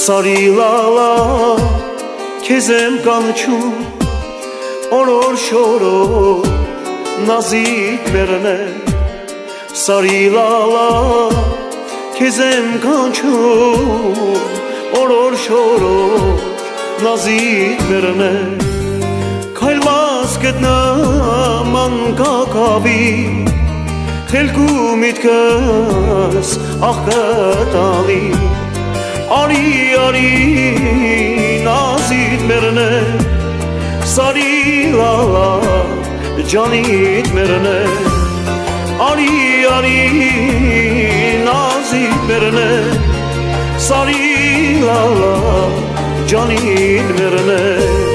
Սարի լալա քեզ եմ կանչում օրոր շորոր նազիք մերն է Սարի լալա քեզ եմ կանչում օրոր շորոր նազիք մերն է Քայլված գտնամ անկակավի Խելքու միտքս աղկտալի Արի, արի, նազիդ մերն է Սարի լալա, ջանիդ մերն է Արի, արի, նազիդ մերն է Սարի լալա, ջանիդ մերն է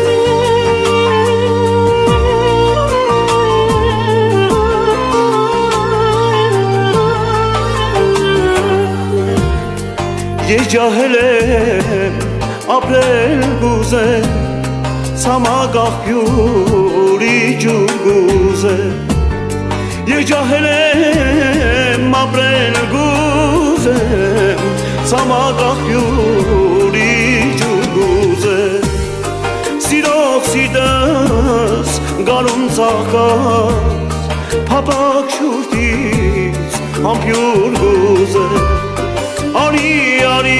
Ես ջահել եմ, ապրել գուզեմ, ցամաք աղբյուրի ջուր գուզեմ Ես ջահել եմ, ապրել գուզեմ, ցամաք աղբյուրի ջուր գուզեմ Սիրող սիրտս գարուն ծաղկած, փափակ շուրթից ամպյուր գուզեմ Արի, արի,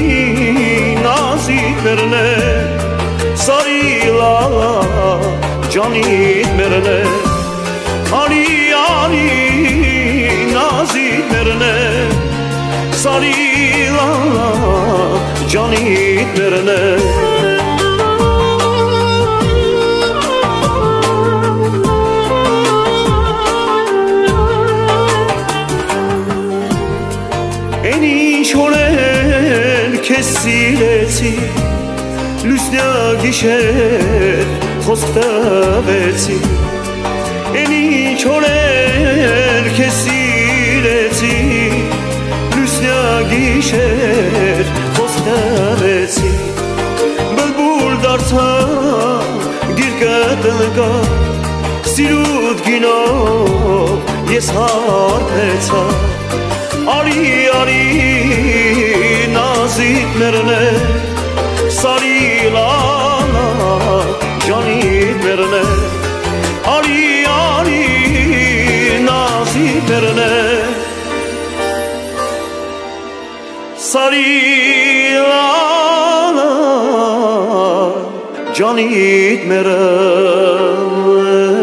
նազիդ մերն է Սարի լալա, ջանիդ մերն է Արի, արի, նազիդ մերն է Սարի լալա, ջանիդ մերն է Քեզ սիրեցի, լուսնյա գիշեր խոսք տվեցի Էն ինչ օրեր քեզ սիրեցի, լուսնյա գիշեր խոսք տվեցի Բլբուլ դարձա, գիրկդ ընկա, սիրուտ գինով ես հարբեցա Արի, արի, նազիդ մերն է Սարի լալա, ջանիդ մերն է Արի, արի, նազիդ մերն է Սարի լալա, ջանիդ մերն է